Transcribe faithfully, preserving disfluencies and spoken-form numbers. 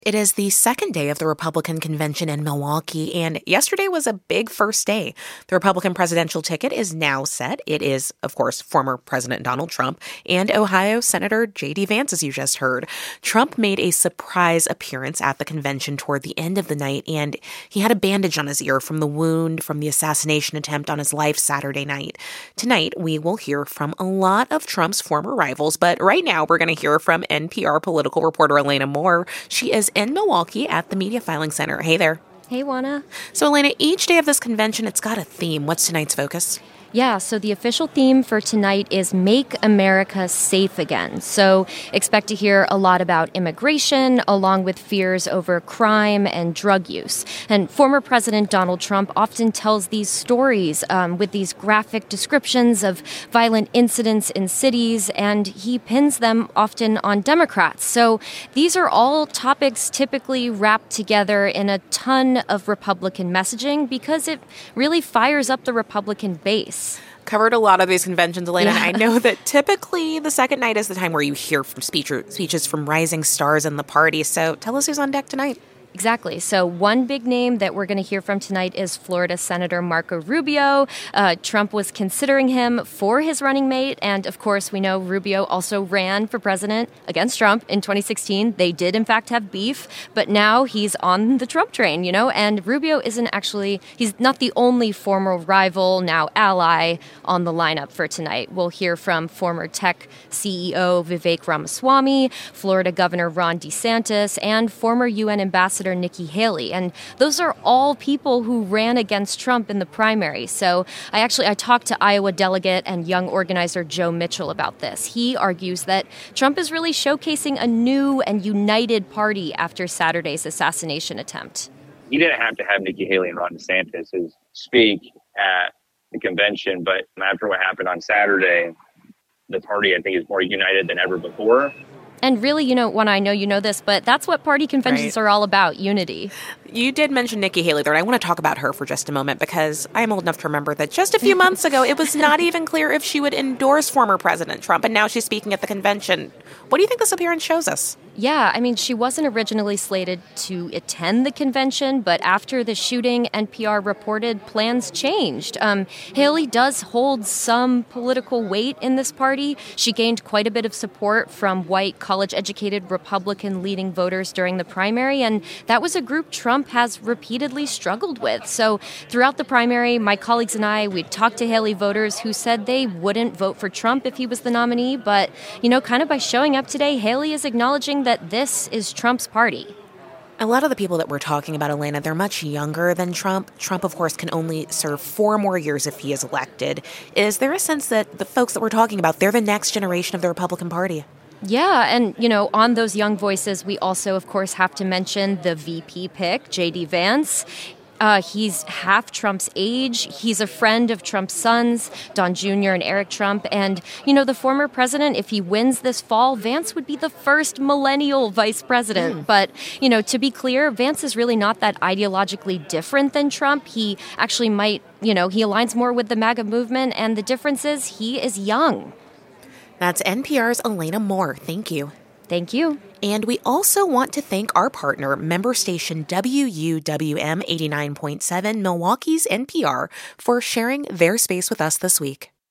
It is the second day of the Republican convention in Milwaukee, and yesterday was a big first day. The Republican presidential ticket is now set. It is, of course, former President Donald Trump and Ohio Senator J D Vance, as you just heard. Trump made a surprise appearance at the convention toward the end of the night, and he had a bandage on his ear from the wound from the assassination attempt on his life Saturday night. Tonight, we will hear from a lot of Trump's former rivals, but right now we're going to hear from N P R political reporter Elena Moore. She is in Milwaukee at the Media Filing Center. Hey there. Hey, Juana. So, Elena, each day of this convention, it's got a theme. What's tonight's focus? Yeah, so the official theme for tonight is Make America Safe Again. So expect to hear a lot about immigration, along with fears over crime and drug use. And former President Donald Trump often tells these stories um, with these graphic descriptions of violent incidents in cities, and he pins them often on Democrats. So these are all topics typically wrapped together in a ton of Republican messaging because it really fires up the Republican base. Covered a lot of these conventions, Elena. Yeah. And I know that typically the second night is the time where you hear from speech speeches from rising stars in the party. So tell us who's on deck tonight. Exactly. So one big name that we're going to hear from tonight is Florida Senator Marco Rubio. Uh, Trump was considering him for his running mate. And of course, we know Rubio also ran for president against Trump in twenty sixteen. They did, in fact, have beef. But now he's on the Trump train, you know, and Rubio isn't actually, he's not the only former rival, now ally, on the lineup for tonight. We'll hear from former tech C E O Vivek Ramaswamy, Florida Governor Ron DeSantis, and former U N Ambassador Nikki Haley. And those are all people who ran against Trump in the primary. So I actually, I talked to Iowa delegate and young organizer Joe Mitchell about this. He argues that Trump is really showcasing a new and united party after Saturday's assassination attempt. He didn't have to have Nikki Haley and Ron DeSantis speak at the convention, but after what happened on Saturday, the party, I think, is more united than ever before. And really, you know, Juana, I know you know this, but that's what party conventions Right. are all about, unity. You did mention Nikki Haley there, and I want to talk about her for just a moment because I'm old enough to remember that just a few months ago, it was not even clear if she would endorse former President Trump, and now she's speaking at the convention. What do you think this appearance shows us? Yeah, I mean, she wasn't originally slated to attend the convention, but after the shooting, N P R reported plans changed. Um, Haley does hold some political weight in this party. She gained quite a bit of support from white, college-educated Republican-leading voters during the primary, and that was a group Trump has repeatedly struggled with. So throughout the primary, my colleagues and I, we talked to Haley voters who said they wouldn't vote for Trump if he was the nominee, but, you know, kind of by showing up today, Haley is acknowledging that this is Trump's party. A lot of the people that we're talking about, Elena, they're much younger than Trump. Trump, of course, can only serve four more years if he is elected. Is there a sense that the folks that we're talking about, they're the next generation of the Republican Party? Yeah, and, you know, on those young voices, we also, of course, have to mention the V P pick, J D Vance. Uh, he's half Trump's age. He's a friend of Trump's sons, Don Junior and Eric Trump. And, you know, the former president, if he wins this fall, Vance would be the first millennial vice president. Mm. But, you know, to be clear, Vance is really not that ideologically different than Trump. He actually might, you know, he aligns more with the MAGA movement. And the difference is he is young. That's N P R's Elena Moore. Thank you. Thank you. And we also want to thank our partner, member station W U W M eighty-nine point seven, Milwaukee's N P R, for sharing their space with us this week.